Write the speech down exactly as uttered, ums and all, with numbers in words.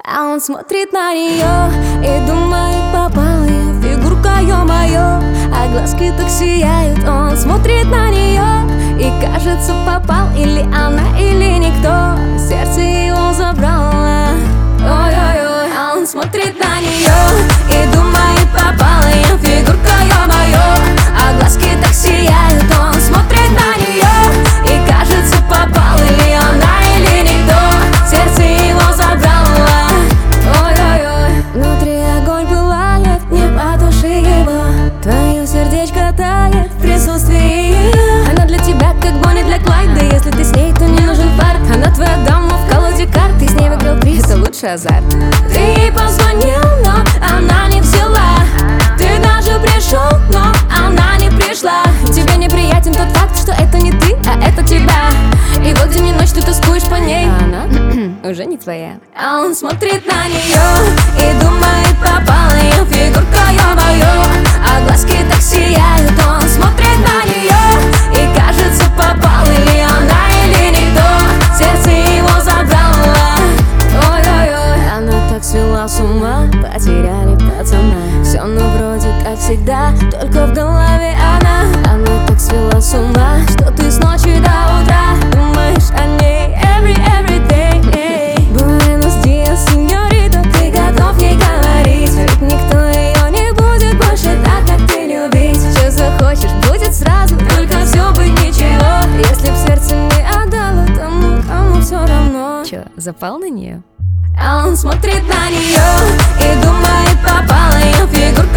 А он смотрит на нее и думает, попала я, фигурка ё-моё, а глазки так сияют. Он смотрит на нее и кажется, попал или она, или никто. Сердце его забрало, ой-ой-ой. А он смотрит на нее и думает, попала я, фигурка ё-моё, а глазки так сияют. Он смотрит на нее и кажется, попал или она, или никто. Сердце его забрало, ой-ой-ой. Внутри огонь пылает, не потуши его. Твое сердечко тает в присутствии ее. Она для тебя как Бонни для Клайда. Если ты с ней, то не нужен фарт. Она твоя дама в колоде карт. Ты с ней выиграл приз, это лучший азарт. Ты ей позвонил, но она не взяла. Ты даже пришел, но она не пришла. Тебе неприятен тот факт, что это не ты, а это тебя. И вот день и ночь ты тоскуешь по ней, а она уже не твоя. А он смотрит на нее и думает, попала я, фигурка ё-моё, а глазки так сияют. Он смотрит на нее и кажется, попал или она, или никто. Сердце его забрало, ой-ой-ой. Она так свела с ума, потеряли пацана. Все ну вроде как всегда, только в голове она. Она так свела с ума, что ты с ночи до утра думаешь о ней every, every day, hey. Buenos dias, сеньорита, ты готов ей говорить? Ведь никто ее не будет больше так, как ты любить. Что захочешь, будет сразу, только все бы ничего. Если б сердце не отдало тому, кому все равно. Че, запал на нее? А он смотрит на нее и думает, попала я, фигурка